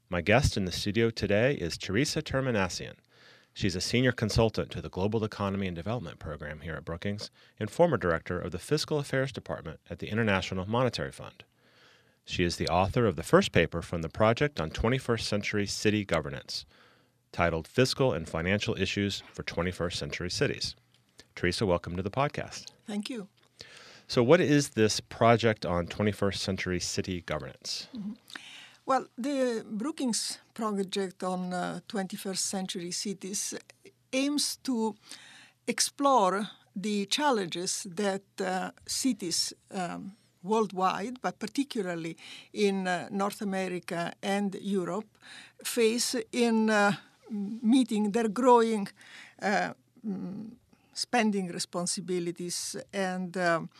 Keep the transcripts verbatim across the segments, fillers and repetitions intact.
My guest in the studio today is Teresa Terminacion. She's a senior consultant to the Global Economy and Development Program here at Brookings and former director of the Fiscal Affairs Department at the International Monetary Fund. She is the author of the first paper from the Project on twenty-first Century City Governance, titled Fiscal and Financial Issues for twenty-first Century Cities. Teresa, welcome to the podcast. Thank you. So what is this Project on twenty-first Century City Governance? Mm-hmm. Well, the Brookings Project on uh, twenty-first Century Cities aims to explore the challenges that uh, cities um, worldwide, but particularly in uh, North America and Europe, face in uh, meeting their growing uh, spending responsibilities. And um,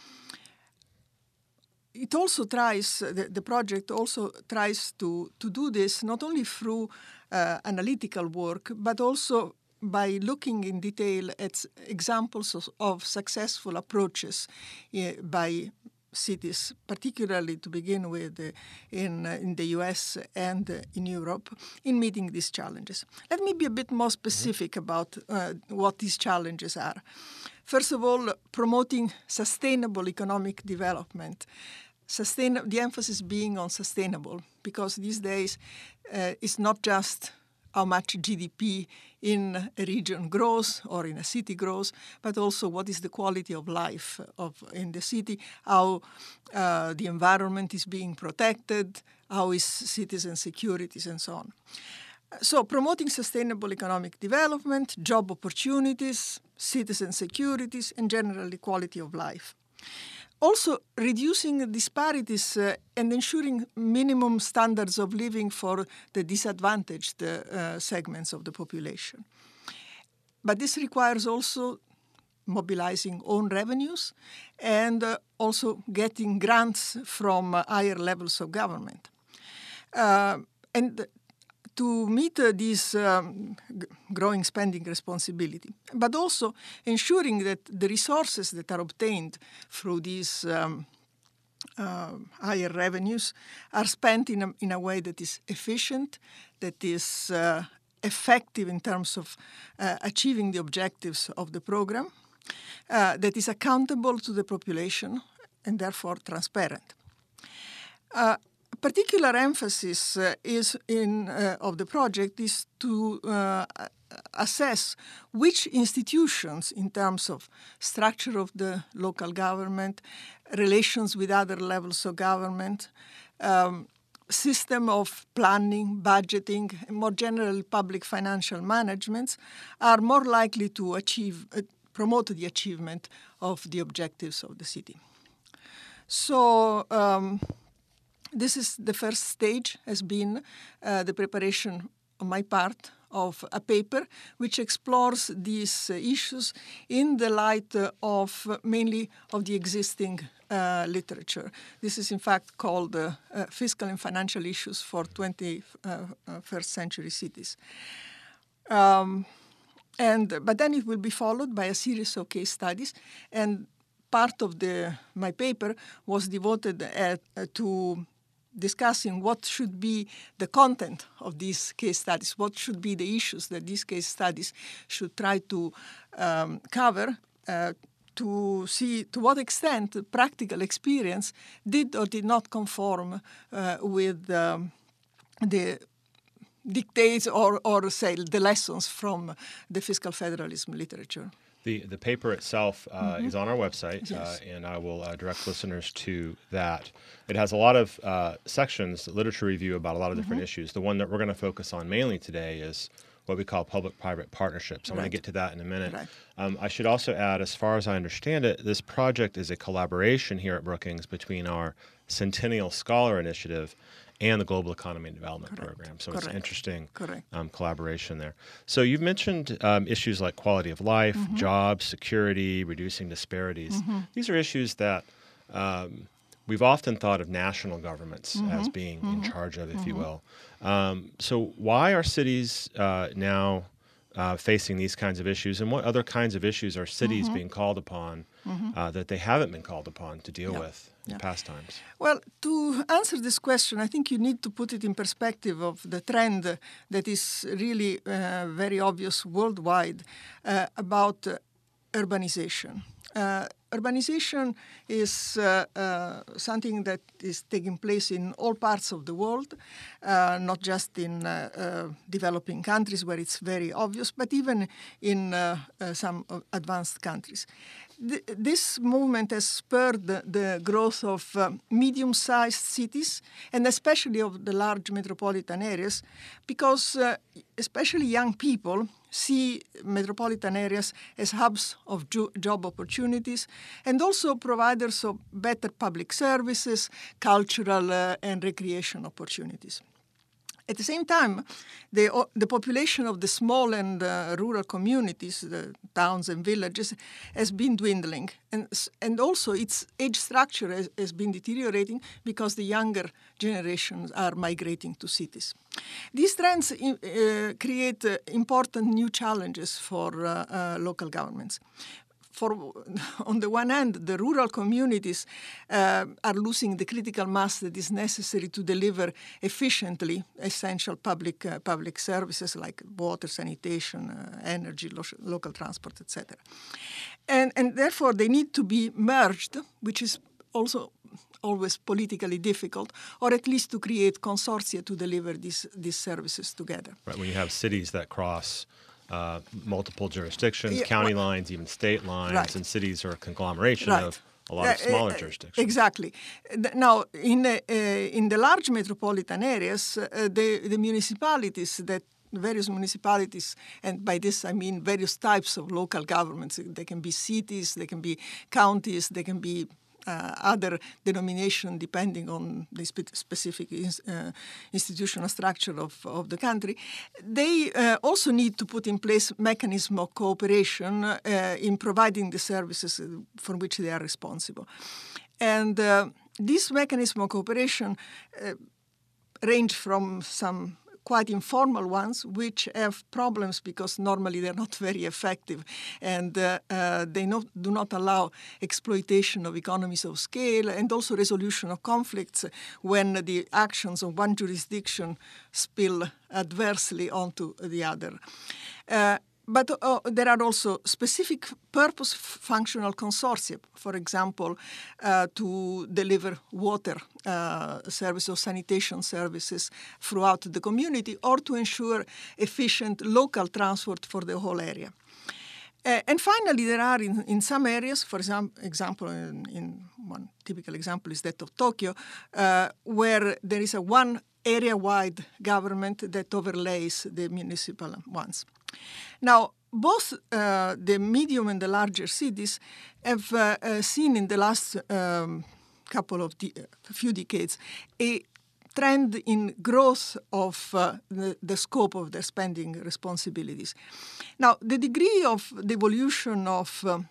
it also tries, the, the project also tries to, to do this not only through uh, analytical work, but also by looking in detail at examples of, of successful approaches uh, by cities, particularly to begin with uh, in, uh, in the U S and uh, in Europe, in meeting these challenges. Let me be a bit more specific mm-hmm. about uh, what these challenges are. First of all, promoting sustainable economic development. Sustain- the emphasis being on sustainable, because these days uh, it's not just how much G D P in a region grows or in a city grows, but also what is the quality of life of in the city, how uh, the environment is being protected, how is citizen security, and so on. So promoting sustainable economic development, job opportunities, citizen securities, and generally quality of life. Also, reducing disparities uh, and ensuring minimum standards of living for the disadvantaged uh, segments of the population. But this requires also mobilizing own revenues and uh, also getting grants from uh, higher levels of government. Uh, and to meet uh, this um, g- growing spending responsibility, but also ensuring that the resources that are obtained through these um, uh, higher revenues are spent in a, in a way that is efficient, that is uh, effective in terms of uh, achieving the objectives of the program, uh, that is accountable to the population, and therefore transparent. Uh, Particular emphasis uh, is in uh, of the project is to uh, assess which institutions, in terms of structure of the local government, relations with other levels of government, um, system of planning, budgeting, and more generally public financial management, are more likely to achieve uh, promote the achievement of the objectives of the city. So. Um, This is the first stage, has been uh, the preparation on my part of a paper which explores these uh, issues in the light uh, of uh, mainly of the existing uh, literature. This is in fact called uh, uh, Fiscal and Financial Issues for twenty-first Century Cities. Um, and but then it will be followed by a series of case studies, and part of the my paper was devoted at, uh, to discussing what should be the content of these case studies, what should be the issues that these case studies should try to um, cover, uh, to see to what extent practical experience did or did not conform uh, with um, the dictates or, or say, the lessons from the fiscal federalism literature. The the paper itself uh, mm-hmm. is on our website, yes. uh, and I will uh, direct listeners to that. It has a lot of uh, sections, literature review about a lot of different mm-hmm. issues. The one that we're going to focus on mainly today is what we call public-private partnerships. I'm right. going to get to that in a minute. Right. Um, I should also add, as far as I understand it, this project is a collaboration here at Brookings between our Centennial Scholar Initiative and the Global Economy and Development Correct. Program. So Correct. it's an interesting Correct. Um, collaboration there. So you've mentioned um, issues like quality of life, mm-hmm. jobs, security, reducing disparities. Mm-hmm. These are issues that um, we've often thought of national governments mm-hmm. as being mm-hmm. in charge of, if mm-hmm. you will. Um, so why are cities uh, now uh, facing these kinds of issues, and what other kinds of issues are cities Mm-hmm. being called upon Mm-hmm. uh, that they haven't been called upon to deal Yeah. with in Yeah. past times? Well, to answer this question, I think you need to put it in perspective of the trend that is really uh, very obvious worldwide uh, about uh, urbanization. Uh, urbanization is uh, uh, something that is taking place in all parts of the world, uh, not just in uh, uh, developing countries where it's very obvious, but even in uh, uh, some advanced countries. Th- this movement has spurred the, the growth of uh, medium-sized cities, and especially of the large metropolitan areas, because uh, especially young people see metropolitan areas as hubs of jo- job opportunities and also providers of better public services, cultural uh, and recreation opportunities. At the same time, the, uh, the population of the small and uh, rural communities, the towns and villages, has been dwindling. And, and also its age structure has, has been deteriorating because the younger generations are migrating to cities. These trends in, uh, create uh, important new challenges for uh, uh, local governments. For, on the one hand, the rural communities uh, are losing the critical mass that is necessary to deliver efficiently essential public uh, public services like water, sanitation, uh, energy, lo- local transport, et cetera. And, and therefore, they need to be merged, which is also always politically difficult, or at least to create consortia to deliver these, these services together. Right, when you have cities that cross Uh, multiple jurisdictions, Yeah, county well, lines, even state lines, right. and cities are a conglomeration Right. of a lot of smaller Uh, uh, jurisdictions. Exactly. Now, in uh, uh, in the large metropolitan areas, uh, the, the municipalities that various municipalities, and by this I mean various types of local governments. They can be cities, they can be counties, they can be Uh, other denomination depending on the spe- specific ins- uh, institutional structure of, of the country. They uh, also need to put in place mechanism of cooperation uh, in providing the services for which they are responsible. And uh, this mechanism of cooperation uh, range from some quite informal ones, which have problems because normally they're not very effective, and uh, uh, they not, do not allow exploitation of economies of scale and also resolution of conflicts when the actions of one jurisdiction spill adversely onto the other. Uh, But uh, there are also specific purpose functional consortia, for example, uh, to deliver water uh, service or sanitation services throughout the community, or to ensure efficient local transport for the whole area. Uh, and finally, there are in, in some areas, for exam- example, in, in one typical example is that of Tokyo, uh, where there is a one area-wide government that overlays the municipal ones. Now, both uh, the medium and the larger cities have uh, uh, seen in the last um, couple of de- few decades a trend in growth of uh, the, the scope of their spending responsibilities. Now, the degree of the evolution of uh,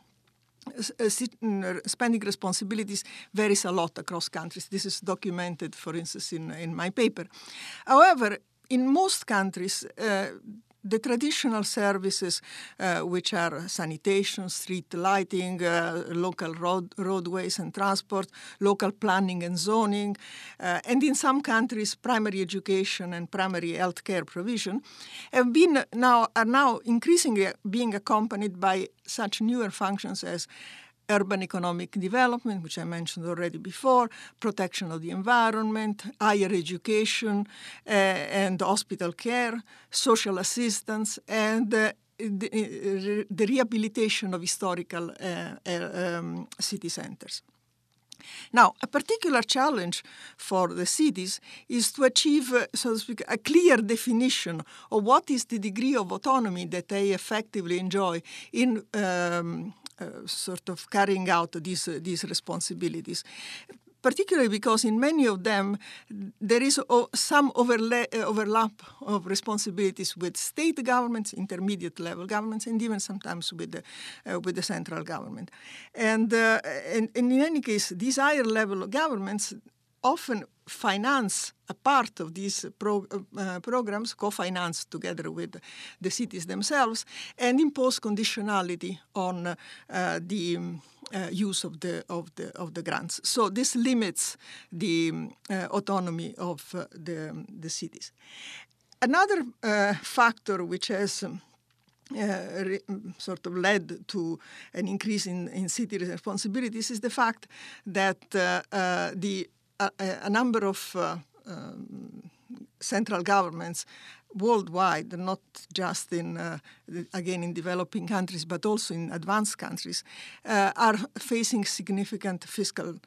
spending responsibilities varies a lot across countries. This is documented, for instance, in, in my paper. However, in most countries, uh, the traditional services, uh, which are sanitation, street lighting, uh, local road, roadways and transport, local planning and zoning, uh, and in some countries, primary education and primary health care provision, have been now are now increasingly being accompanied by such newer functions as urban economic development, which I mentioned already before, protection of the environment, higher education uh, and hospital care, social assistance, and uh, the, uh, the rehabilitation of historical uh, uh, um, city centers. Now, a particular challenge for the cities is to achieve, uh, so to speak, a clear definition of what is the degree of autonomy that they effectively enjoy in um, uh, sort of carrying out these, uh, these responsibilities. Particularly because in many of them there is o- some overla- uh, overlap of responsibilities with state governments, intermediate level governments, and even sometimes with the, uh, with the central government. And, uh, and, and in any case, these higher level governments often finance a part of these pro, uh, programs, co-finance together with the cities themselves, and impose conditionality on uh, the um, uh, use of the of the of the grants. So this limits the um, uh, autonomy of uh, the the cities. Another uh, factor which has um, Uh, re, sort of led to an increase in, in city responsibilities is the fact that uh, uh, the uh, a number of uh, um, central governments worldwide, not just in, uh, again, in developing countries, but also in advanced countries, uh, are facing significant fiscal um,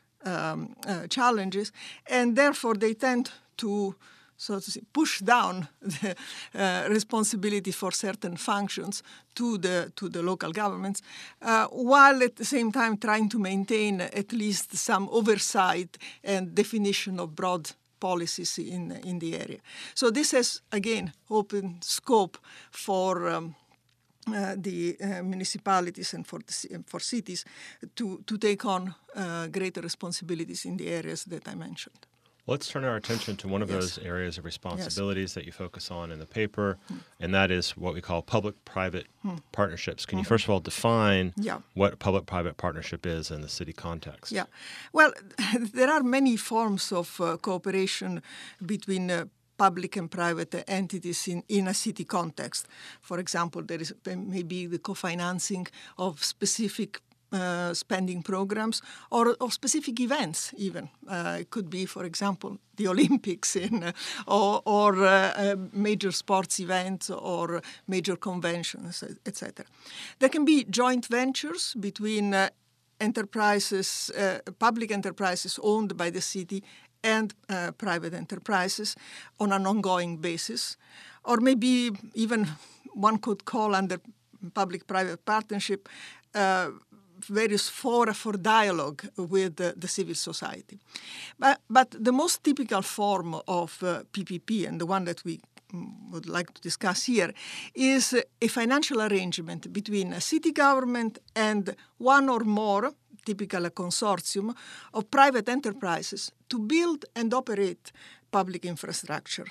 uh, challenges, and therefore they tend to so to say, push down the uh, responsibility for certain functions to the to the local governments, uh, while at the same time trying to maintain at least some oversight and definition of broad policies in in the area. So this has again opened scope for Um, Uh, the uh, municipalities and for the, for cities to to take on uh, greater responsibilities in the areas that I mentioned. Let's turn our attention to one of yes. those areas of responsibilities yes. that you focus on in the paper, mm. and that is what we call public-private mm. partnerships. Can mm-hmm. you first of all define yeah. what public-private partnership is in the city context? Yeah. Well, there are many forms of uh, cooperation between uh, public and private entities in, in a city context. For example, there is there may be the co-financing of specific uh, spending programs or of specific events even. Uh, it could be, for example, the Olympics in, uh, or, or uh, uh, major sports events or major conventions, et cetera. There can be joint ventures between uh, enterprises, uh, public enterprises owned by the city and uh, private enterprises on an ongoing basis, or maybe even one could call under public-private partnership uh, various fora for dialogue with uh, the civil society. But, but the most typical form of uh, P P P, and the one that we would like to discuss here, is a financial arrangement between a city government and one or more, typical a consortium, of private enterprises to build and operate public infrastructure.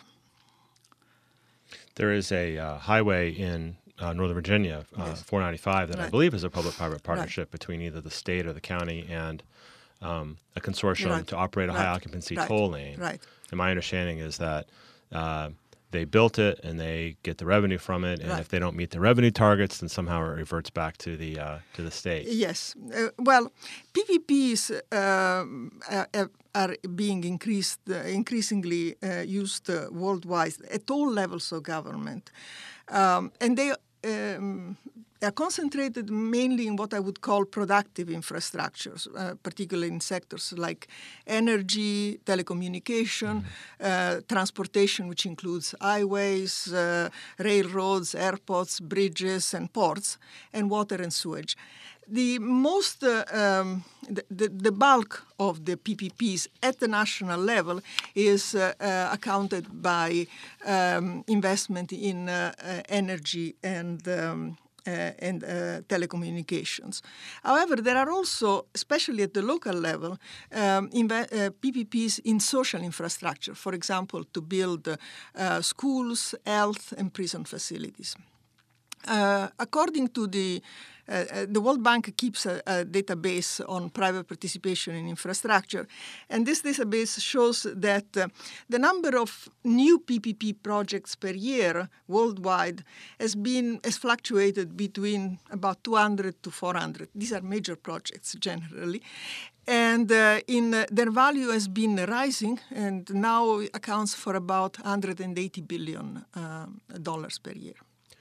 There is a uh, highway in uh, Northern Virginia, uh, yes. four ninety-five, that right. I believe is a public-private partnership right. between either the state or the county and um, a consortium right. to operate a right. high-occupancy right. toll lane. Right. And my understanding is that uh, they built it and they get the revenue from it, and right. if they don't meet the revenue targets, then somehow it reverts back to the uh, to the state. Yes. Uh, well, P P Ps uh, are, are being increased, uh, increasingly uh, used uh, worldwide at all levels of government, um, and they um, are concentrated mainly in what I would call productive infrastructures, uh, particularly in sectors like energy, telecommunication, mm-hmm. uh, transportation, which includes highways, uh, railroads, airports, bridges, and ports, and water and sewage. The most, uh, um, the, the, the bulk of the P P Ps at the national level is uh, uh, accounted by um, investment in uh, uh, energy and um, Uh, and uh, telecommunications. However, there are also, especially at the local level, um, inve- uh, P P Ps in social infrastructure, for example, to build uh, schools, health, and prison facilities. Uh, according to the Uh, the World Bank keeps a, a database on private participation in infrastructure, and this database shows that uh, the number of new P P P projects per year worldwide has been has fluctuated between about two hundred to four hundred. These are major projects generally, and uh, in uh, their value has been rising, and now accounts for about one hundred eighty billion dollars uh, per year.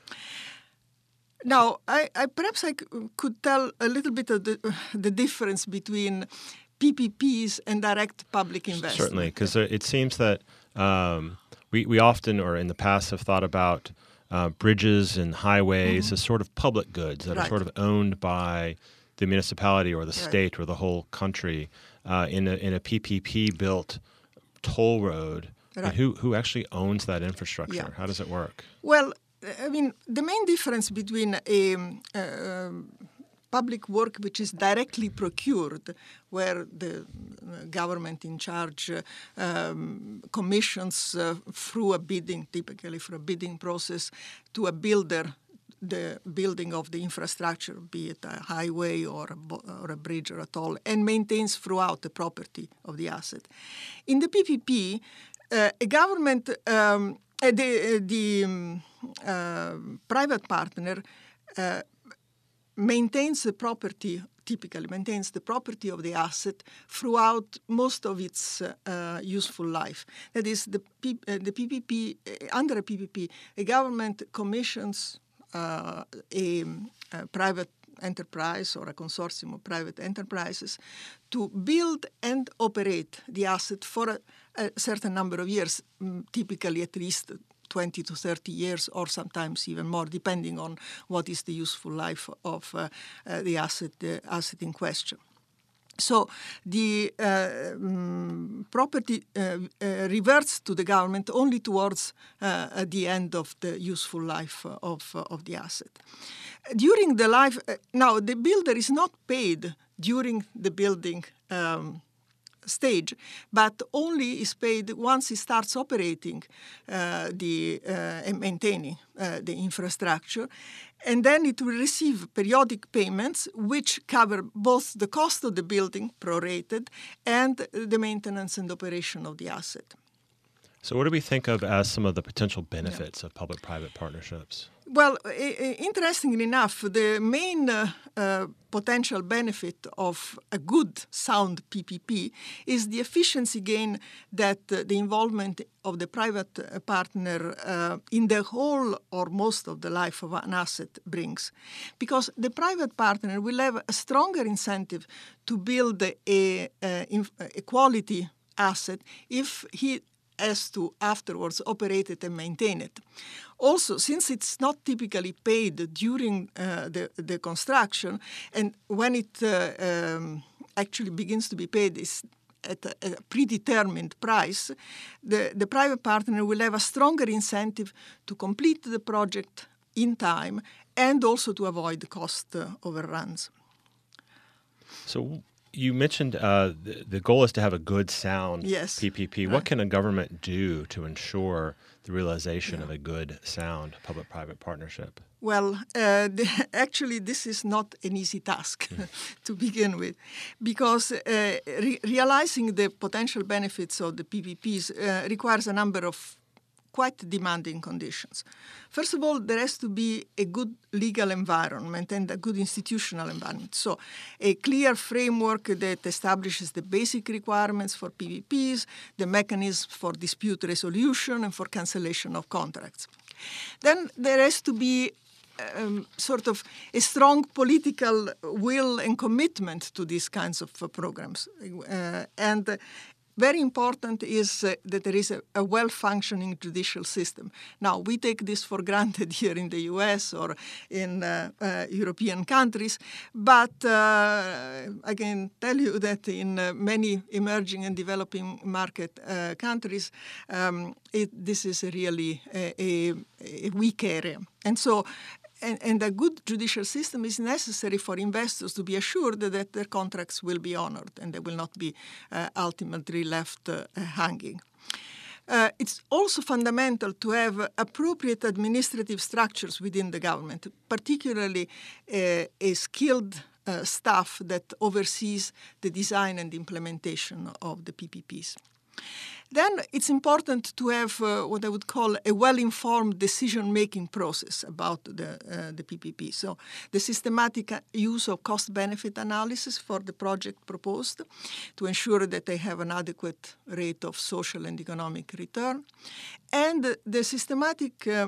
Now, I, I perhaps I c- could tell a little bit of the, uh, the difference between P P Ps and direct public investment. Certainly, because uh, it seems that um, we, we often, or in the past, have thought about uh, bridges and highways mm-hmm. as sort of public goods that right. are sort of owned by the municipality or the right. state or the whole country. Uh, in a in a P P P-built toll road, right. and who who actually owns that infrastructure? Yeah. How does it work? Well, I mean, the main difference between a, uh, public work which is directly procured, where the government in charge uh, um, commissions uh, through a bidding, typically through a bidding process, to a builder the building of the infrastructure, be it a highway or a, bo- or a bridge or a toll, and maintains throughout the property of the asset. In the P P P, uh, a government, um, uh, the, uh, the um, uh, private partner uh, maintains the property, typically maintains the property of the asset throughout most of its uh, uh, useful life. That is, the, P- uh, the P P P, uh, under a P P P, a government commissions Uh, a, a private enterprise or a consortium of private enterprises to build and operate the asset for a, a certain number of years, um, typically at least twenty to thirty years, or sometimes even more, depending on what is the useful life of uh, uh, the asset, the asset in question. So the uh, um, property uh, uh, reverts to the government only towards uh, the end of the useful life of, uh, of the asset. During the life, uh, now the builder is not paid during the building um, stage, but only is paid once he starts operating uh, the uh, and maintaining uh, the infrastructure, and then it will receive periodic payments which cover both the cost of the building, prorated, and the maintenance and operation of the asset. So what do we think of as some of the potential benefits yeah. of public-private partnerships? Well, interestingly enough, the main uh, uh, potential benefit of a good, sound P P P is the efficiency gain that uh, the involvement of the private uh, partner uh, in the whole or most of the life of an asset brings. Because the private partner will have a stronger incentive to build a, a, a quality asset if he has to afterwards operate it and maintain it. Also, since it's not typically paid during uh, the, the construction, and when it uh, um, actually begins to be paid is at a, a predetermined price, the, the private partner will have a stronger incentive to complete the project in time and also to avoid cost uh, overruns. So you mentioned uh, the, the goal is to have a good, sound yes. P P P. Right. What can a government do to ensure the realization yeah. of a good, sound public-private partnership? Well, uh, the, actually, this is not an easy task to begin with, because uh, re- realizing the potential benefits of the P P Ps uh, requires a number of quite demanding conditions. First of all, there has to be a good legal environment and a good institutional environment. So a clear framework that establishes the basic requirements for P P Ps, the mechanisms for dispute resolution and for cancellation of contracts. Then there has to be um, sort of a strong political will and commitment to these kinds of uh, programs. Uh, and uh, Very important is uh, that there is a, a well-functioning judicial system. Now, we take this for granted here in the U S or in uh, uh, European countries, but uh, I can tell you that in uh, many emerging and developing market uh, countries, um, it, this is a really a, a, a weak area. And so And, and a good judicial system is necessary for investors to be assured that their contracts will be honored and they will not be uh, ultimately left uh, hanging. Uh, it's also fundamental to have appropriate administrative structures within the government, particularly uh, a skilled uh, staff that oversees the design and implementation of the P P Ps. Then it's important to have uh, what I would call a well-informed decision-making process about the, uh, the P P P. So the systematic use of cost-benefit analysis for the project proposed to ensure that they have an adequate rate of social and economic return, and the systematic uh,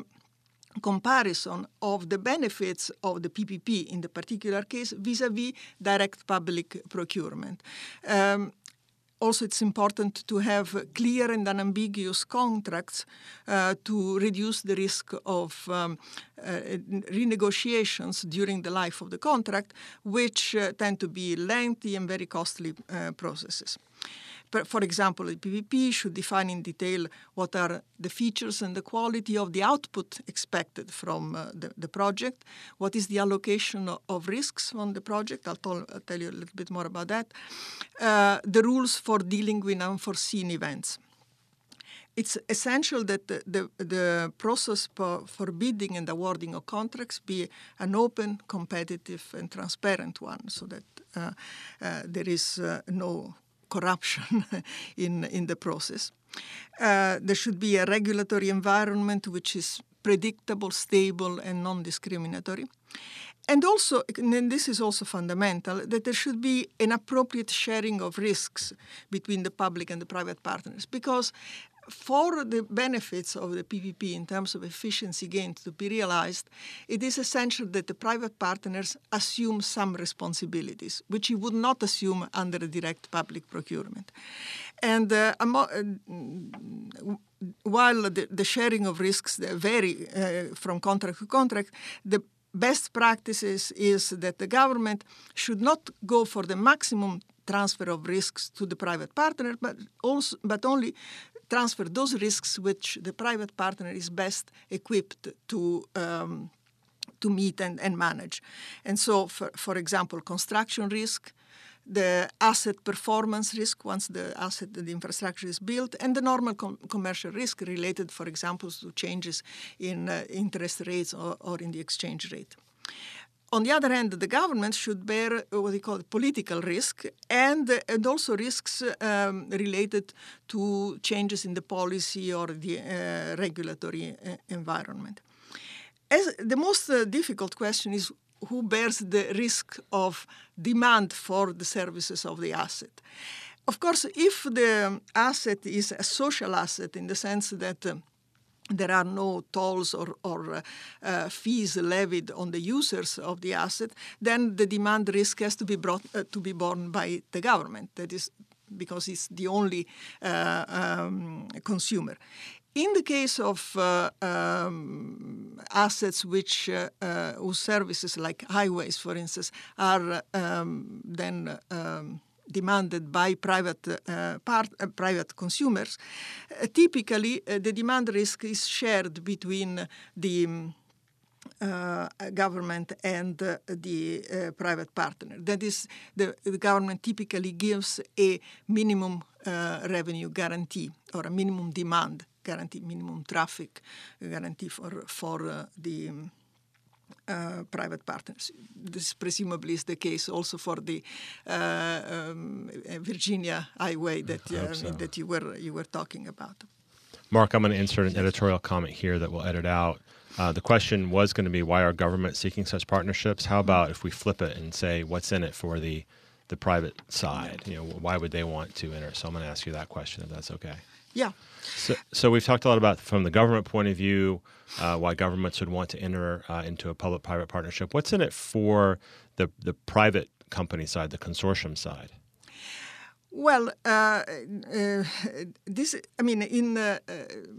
comparison of the benefits of the P P P in the particular case vis-à-vis direct public procurement. Um, Also, it's important to have clear and unambiguous contracts uh, to reduce the risk of um, uh, renegotiations during the life of the contract, which uh, tend to be lengthy and very costly uh, processes. for example, the P P P should define in detail what are the features and the quality of the output expected from uh, the, the project, what is the allocation of, of risks on the project. I'll, tell, I'll tell you a little bit more about that. Uh, the rules for dealing with unforeseen events. It's essential that the, the, the process for, for bidding and awarding of contracts be an open, competitive, and transparent one, so that uh, uh, there is uh, no corruption in, in the process. Uh, there should be a regulatory environment which is predictable, stable, and non-discriminatory. And also, and this is also fundamental, that there should be an appropriate sharing of risks between the public and the private partners, because for the benefits of the P P P in terms of efficiency gains to be realized, it is essential that the private partners assume some responsibilities, which you would not assume under a direct public procurement. And uh, while the, the sharing of risks vary uh, from contract to contract, the best practices is that the government should not go for the maximum transfer of risks to the private partner, but also, but only transfer those risks which the private partner is best equipped to um, to meet and, and manage. And so, for, for example, construction risk, the asset performance risk once the asset, the infrastructure is built, and the normal com- commercial risk related, for example, to changes in uh, interest rates or, or in the exchange rate. On the other hand, the government should bear what they call political risk and, and also risks um, related to changes in the policy or the uh, regulatory uh, environment. As the most uh, difficult question is who bears the risk of demand for the services of the asset. Of course, if the asset is a social asset in the sense that uh, there are no tolls or, or uh, uh, fees levied on the users of the asset, then the demand risk has to be brought uh, to be borne by the government. That is because it's the only uh, um, consumer. In the case of uh, um, assets which uh, uh, whose services, like highways, for instance, are um, then um, demanded by private uh, part, uh, private consumers, uh, typically uh, the demand risk is shared between the um, uh, government and uh, the uh, private partner. That is, the, the government typically gives a minimum uh, revenue guarantee or a minimum demand guarantee, minimum traffic guarantee for for uh, the um, Uh, private partners. This presumably is the case also for the uh, um, Virginia highway that uh, so. that you were you were talking about. Mark, I'm going to insert an editorial comment here that we'll edit out. Uh, the question was going to be, why are governments seeking such partnerships? How about if we flip it and say, what's in it for the the private side? You know, why would they want to enter? So I'm going to ask you that question, if that's okay. Yeah. So, so we've talked a lot about, from the government point of view, uh, why governments would want to enter uh, into a public-private partnership. What's in it for the the private company side, the consortium side? Well, uh, uh, this, I mean, in uh, uh,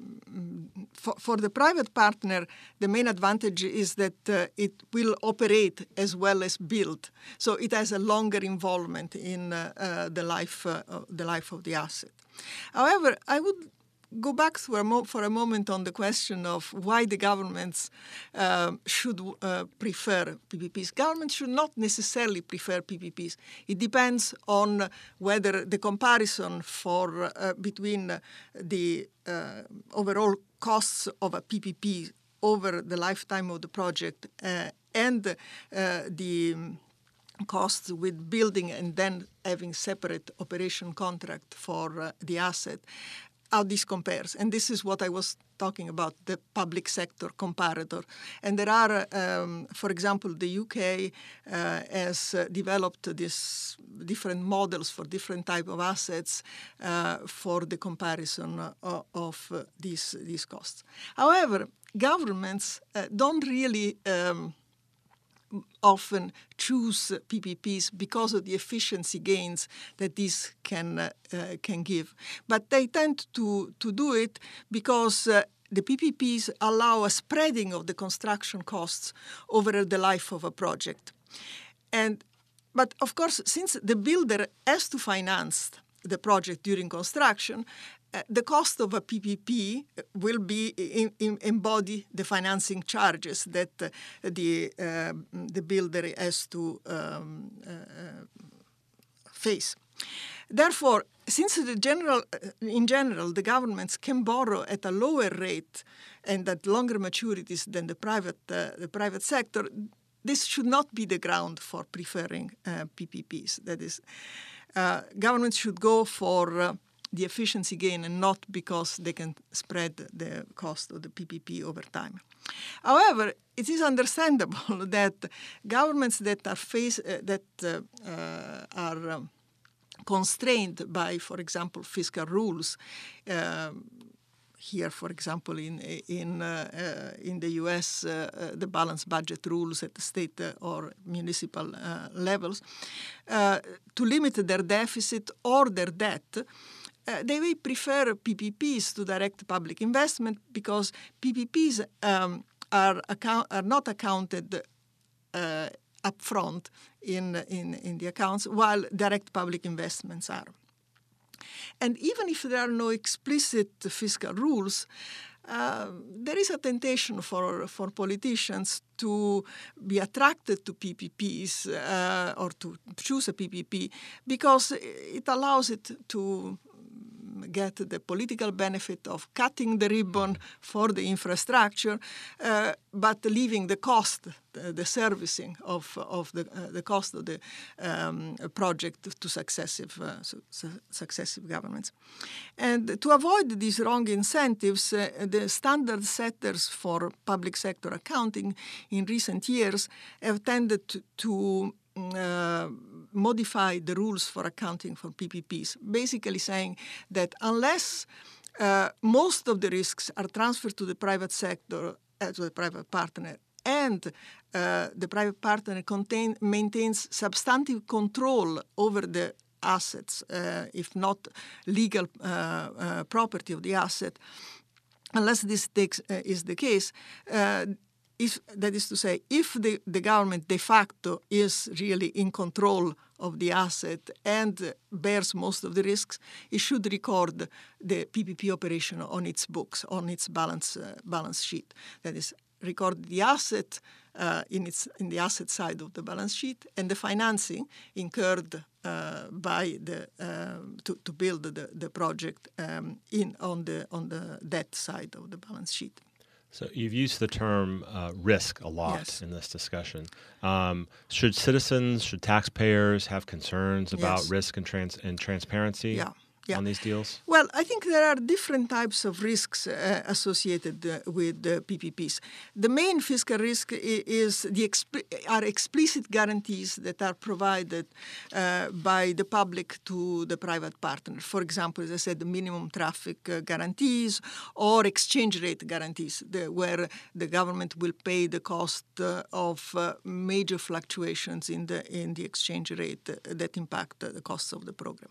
for, for the private partner, the main advantage is that uh, it will operate as well as build. So it has a longer involvement in uh, uh, the life, uh, the life of the asset. However, I would go back for a, mo- for a moment on the question of why the governments uh, should uh, prefer P P Ps. Governments should not necessarily prefer P P Ps. It depends on whether the comparison for uh, between the uh, overall costs of a P P P over the lifetime of the project uh, and uh, the costs with building and then having separate operation contract for uh, the asset, how this compares. And this is what I was talking about, the public sector comparator. And there are, um, for example, the U K uh, has uh, developed these different models for different type of assets uh, for the comparison uh, of uh, these, these costs. However, governments uh, don't really um, often choose P P Ps because of the efficiency gains that these can uh, uh, can give. But they tend to, to do it because uh, the P P Ps allow a spreading of the construction costs over the life of a project. And but of course, since the builder has to finance the project during construction, uh, the cost of a P P P will be in, in embody the financing charges that uh, the uh, the builder has to um, uh, face. Therefore, since the general, in general, the governments can borrow at a lower rate and at longer maturities than the private uh, the private sector, this should not be the ground for preferring uh, P P Ps. That is, uh, governments should go for uh, the efficiency gain and not because they can spread the cost of the P P P over time. However, it is understandable that governments that are face uh, that uh, uh, are um, constrained by, for example, fiscal rules. Um, here, for example, in in uh, uh, in the U S, uh, uh, the balanced budget rules at the state uh, or municipal uh, levels, uh, to limit their deficit or their debt. Uh, they may prefer P P Ps to direct public investment because P P Ps um, are, account- are not accounted uh, upfront in, in, in the accounts, while direct public investments are. And even if there are no explicit fiscal rules, uh, there is a temptation for, for politicians to be attracted to P P Ps uh, or to choose a P P P because it allows it to get the political benefit of cutting the ribbon for the infrastructure, uh, but leaving the cost, the, the servicing of, of the, uh, the cost of the um, project to successive, uh, su- su- successive governments. And to avoid these wrong incentives, uh, the standard setters for public sector accounting in recent years have tended to, to Uh, modify the rules for accounting for P P Ps, basically saying that unless uh, most of the risks are transferred to the private sector, uh, to the private partner, and uh, the private partner contain, maintains substantive control over the assets, uh, if not legal uh, uh, property of the asset, unless this takes, uh, is the case, uh, If, that is to say, if the, the government de facto is really in control of the asset and bears most of the risks, it should record the P P P operation on its books, on its balance uh, balance sheet. That is, record the asset uh, in its in the asset side of the balance sheet and the financing incurred uh, by the uh, to, to build the, the project um, in on the on the debt side of the balance sheet. So you've used the term uh, risk a lot yes. in this discussion. Um, should citizens, should taxpayers have concerns about yes. risk and, trans- and transparency yeah. Yeah. on these deals? Well, I think there are different types of risks uh, associated uh, with uh, P P Ps. The main fiscal risk is the exp- are explicit guarantees that are provided uh, by the public to the private partner. For example, as I said, the minimum traffic uh, guarantees or exchange rate guarantees, the, where the government will pay the cost uh, of uh, major fluctuations in the in the exchange rate uh, that impact uh, the costs of the program.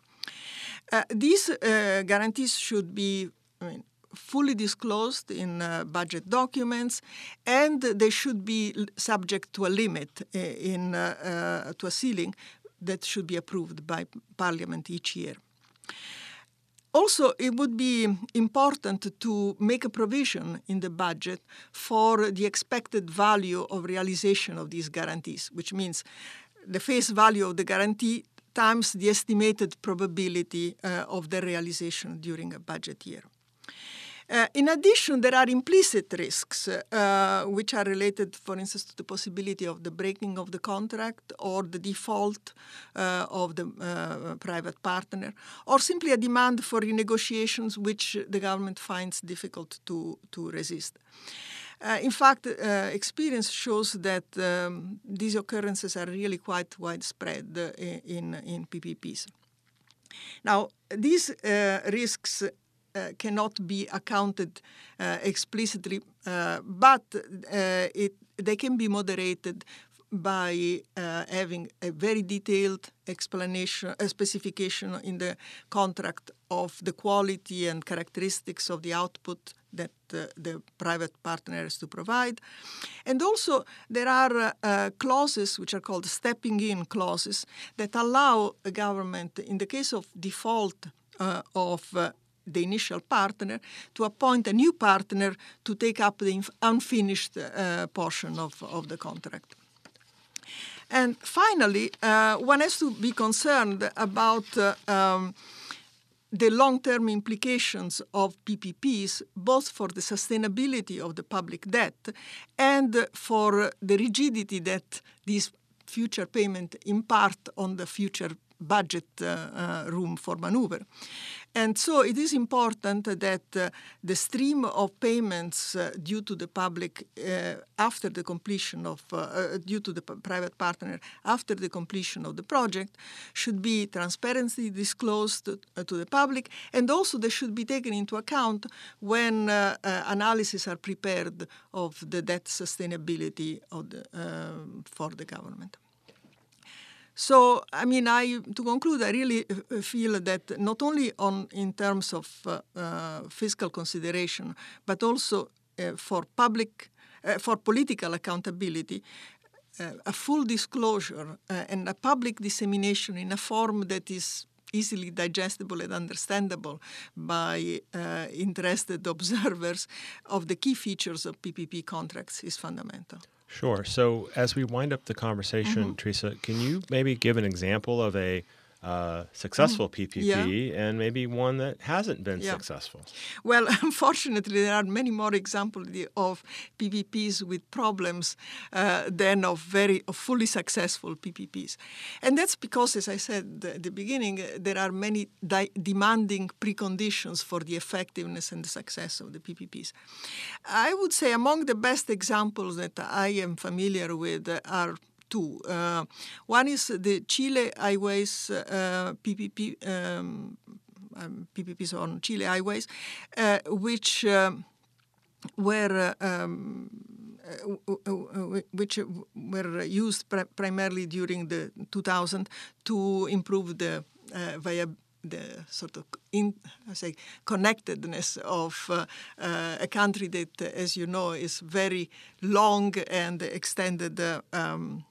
Uh, these uh, guarantees should be I mean, fully disclosed in uh, budget documents, and they should be subject to a limit uh, in uh, uh, to a ceiling that should be approved by Parliament each year. Also, it would be important to make a provision in the budget for the expected value of realization of these guarantees, which means the face value of the guarantee times the estimated probability uh, of the realization during a budget year. Uh, in addition, there are implicit risks, uh, which are related, for instance, to the possibility of the breaking of the contract or the default uh, of the uh, private partner, or simply a demand for renegotiations which the government finds difficult to, to resist. Uh, in fact, uh, experience shows that um, these occurrences are really quite widespread uh, in, in P P Ps. Now, these uh, risks uh, cannot be accounted uh, explicitly, uh, but uh, it, they can be moderated by uh, having a very detailed explanation, a specification in the contract of the quality and characteristics of the output that uh, the private partner has to provide. And also there are uh, clauses which are called stepping in clauses that allow a government, in the case of default uh, of uh, the initial partner, to appoint a new partner to take up the unfinished uh, portion of, of the contract. And finally, uh, one has to be concerned about uh, um, the long-term implications of P P Ps, both for the sustainability of the public debt and for the rigidity that these future payments impart on the future budget uh, uh, room for maneuver. And so it is important that uh, the stream of payments uh, due to the public uh, after the completion of, uh, uh, due to the p- private partner after the completion of the project should be transparently disclosed to, uh, to the public, and also they should be taken into account when uh, uh, analyses are prepared of the debt sustainability of the, uh, for the government. So, I mean, I to conclude, I really feel that not only on in terms of uh, uh, fiscal consideration, but also uh, for public, uh, for political accountability, uh, a full disclosure uh, and a public dissemination in a form that is easily digestible and understandable by uh, interested observers of the key features of P P P contracts is fundamental. Sure. So as we wind up the conversation, mm-hmm. Teresa, can you maybe give an example of a uh, successful mm-hmm. P P P yeah. and maybe one that hasn't been yeah. successful? Well, unfortunately, there are many more examples of P P Ps with problems uh, than of very of fully successful P P Ps. And that's because, as I said at the beginning, there are many di- demanding preconditions for the effectiveness and the success of the P P Ps. I would say among the best examples that I am familiar with are two. Uh, one is the Chile Highways uh, P P P, um, um, P P Ps on Chile Highways, uh, which um, were um, uh, which were used pr- primarily during the two thousand to improve the uh, via the sort of in, I say, connectedness of uh, uh, a country that, uh, as you know, is very long and extended. Uh, um,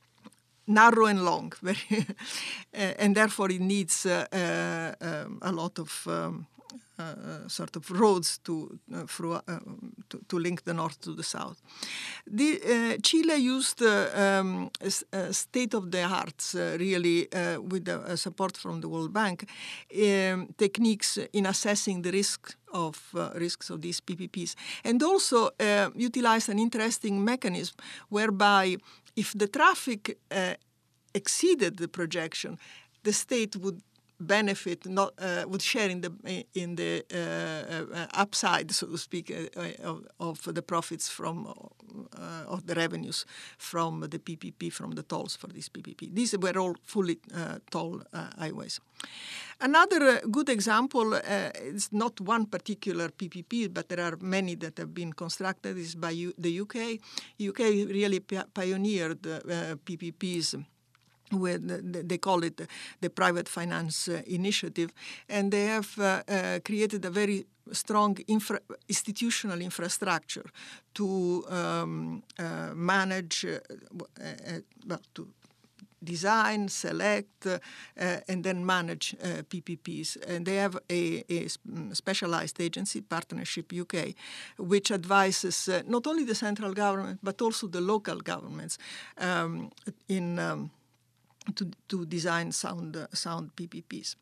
narrow and long, very, and therefore it needs uh, uh, um, a lot of um, uh, sort of roads to, uh, through, uh, to to link the north to the south. The, uh, Chile used uh, um, uh, state-of-the-art, uh, really, uh, with the uh, support from the World Bank, um, techniques in assessing the risk of uh, risks of these P P Ps, and also uh, utilized an interesting mechanism whereby if the traffic uh, exceeded the projection, the state would benefit, not uh, would share in the in the uh, uh, upside, so to speak, uh, of, of the profits from uh, of the revenues from the P P P, from the tolls for this P P P. These were all fully uh, toll uh, highways. Another uh, good example uh, is not one particular P P P, but there are many that have been constructed, is by U- the U K. U K really pi- pioneered uh, P P Ps. With the, they call it the Private Finance uh, Initiative, and they have uh, uh, created a very strong infra- institutional infrastructure to um, uh, manage, uh, uh, well, to design, select, uh, uh, and then manage uh, P P Ps. And they have a, a specialized agency, Partnership U K, which advises uh, not only the central government, but also the local governments um, in um, To, to design sound uh, sound P P Ps.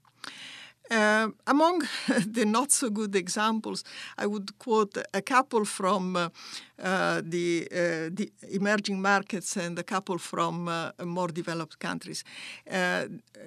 Uh, among the not-so-good examples, I would quote a couple from uh, uh, the, uh, the emerging markets and a couple from uh, more developed countries. Uh,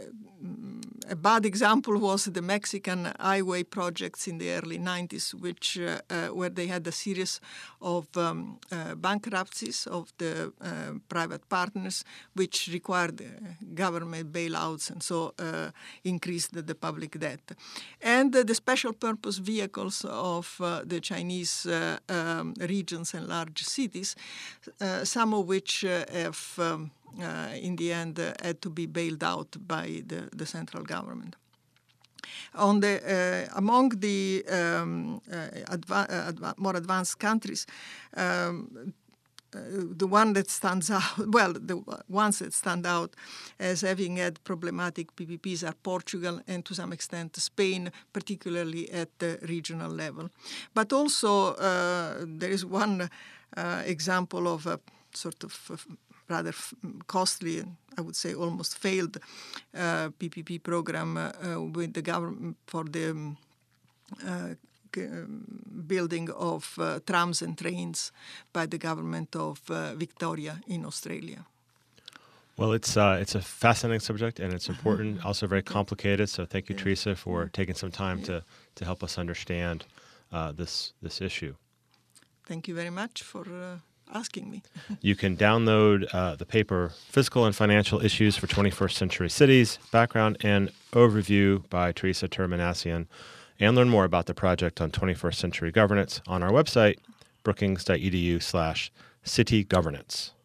a bad example was the Mexican highway projects in the early nineties, which uh, uh, where they had a series of um, uh, bankruptcies of the uh, private partners, which required uh, government bailouts and so uh, increased the, the public debt. And uh, the special purpose vehicles of uh, the Chinese uh, um, regions and large cities, uh, some of which uh, have, um, uh, in the end, uh, had to be bailed out by the, the central government. On the uh, among the um, uh, adva adva more advanced countries, um, uh, the one that stands out, well, the ones that stand out as having had problematic P P Ps are Portugal and to some extent Spain, particularly at the regional level. But also uh, there is one uh, example of a sort of uh, rather costly and I would say almost failed uh, P P P program uh, with the government for the um, uh, building of uh, trams and trains by the government of uh, Victoria in Australia. Well, it's uh, it's a fascinating subject and it's important, also very complicated. So thank you, Yeah. Teresa, for Yeah. taking some time Yeah. to, to help us understand uh, this this issue. Thank you very much for uh, asking me. You can download uh, the paper Fiscal and Financial Issues for twenty-first Century Cities, Background and Overview by Teresa Terminacian, and learn more about the project on twenty-first century governance on our website, brookings dot e d u slash city governance.